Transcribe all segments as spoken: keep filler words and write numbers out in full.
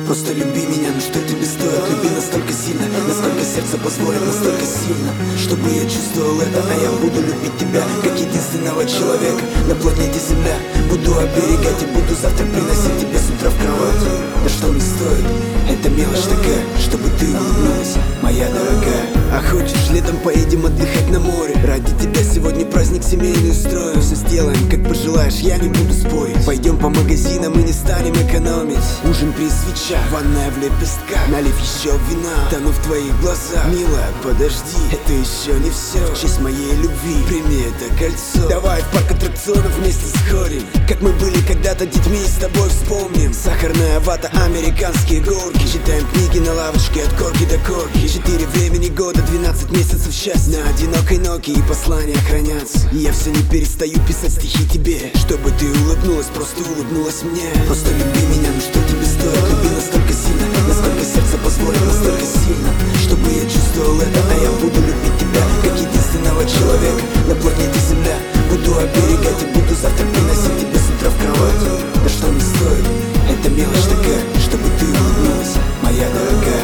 Просто люби меня, ну что тебе стоит? Люби настолько сильно, насколько сердце позволит, настолько сильно, чтобы я чувствовал это. А я буду любить тебя, как единственного человека на планете Земля. Буду оберегать и буду завтра приносить тебе с утра в кровать. Да что мне стоит? Это мелочь такая, чтобы ты улыбнулась, моя дорогая. А хочешь, летом поедем отдыхать на море? Ради тебя сегодня праздник семейный устрою. Все сделаем, как пожелаешь, я не буду спорить. Пойдем по магазинам и не станем экономить. Ужин при свечах, ванная в лепестках, налив еще вина, тону в твоих глазах. Милая, подожди, это еще не все. В честь моей любви прими это кольцо. Давай в парк аттракционов вместе сходим, как мы были когда-то детьми, и с тобой вспомним. Сахарная вата, американские горки, читаем книги на лавочке от корки до корки. Четыре времени года, двенадцать месяцев счастья. На одинокой ноге и послания хранятся. И я все не перестаю писать стихи тебе, чтобы ты улыбнулась, просто улыбнулась мне. Просто люби меня, ну что тебе стоит? Люби настолько сильно, насколько сердце позволит, настолько сильно, чтобы я чувствовал это. А я буду любить тебя, как единственного человека на планете Земля. Буду оберегать и буду завтра приносить тебе с утра в кровать. Да что мне стоит? Это мелочь такая, чтобы ты улыбнулась, моя дорогая.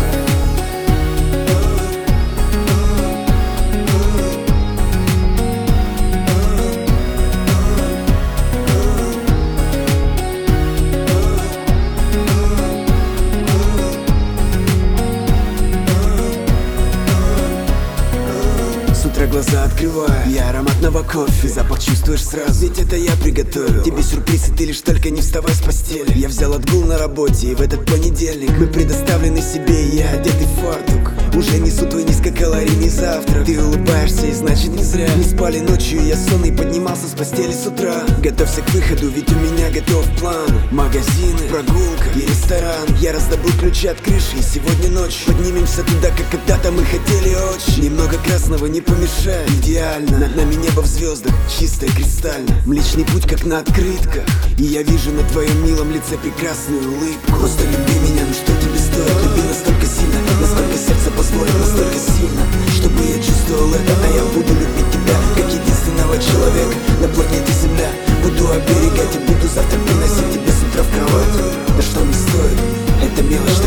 Глаза открываю, я ароматного кофе, запах чувствуешь сразу, ведь это я приготовил тебе сюрприз, и ты лишь только не вставай с постели. Я взял отгул на работе, и в этот понедельник мы предоставлены себе, и я одетый в фартук. Уже несу твой низкокалорийный завтрак. Ты улыбаешься, и значит не зря. Не спали ночью, я сонный поднимался с постели с утра. Готовься к выходу, ведь у меня готов план. Магазины, прогулка и ресторан. Я раздобыл ключи от крыши, и сегодня ночью поднимемся туда, как когда-то мы хотели очень. Немного красного не помешает, идеально. Над нами небо в звездах, чистое, кристально. Млечный путь, как на открытках, и я вижу на твоем милом лице прекрасную улыбку. Просто люби меня, ну что тебе стоит? Люби настолько сильно, насколько сердце позволит, настолько сильно, чтобы я чувствовал это. А я буду любить тебя, как единственного человека на планете Земля. Буду оберегать и буду завтра приносить тебе с утра в кровать. Да что мне стоит? Это мелочь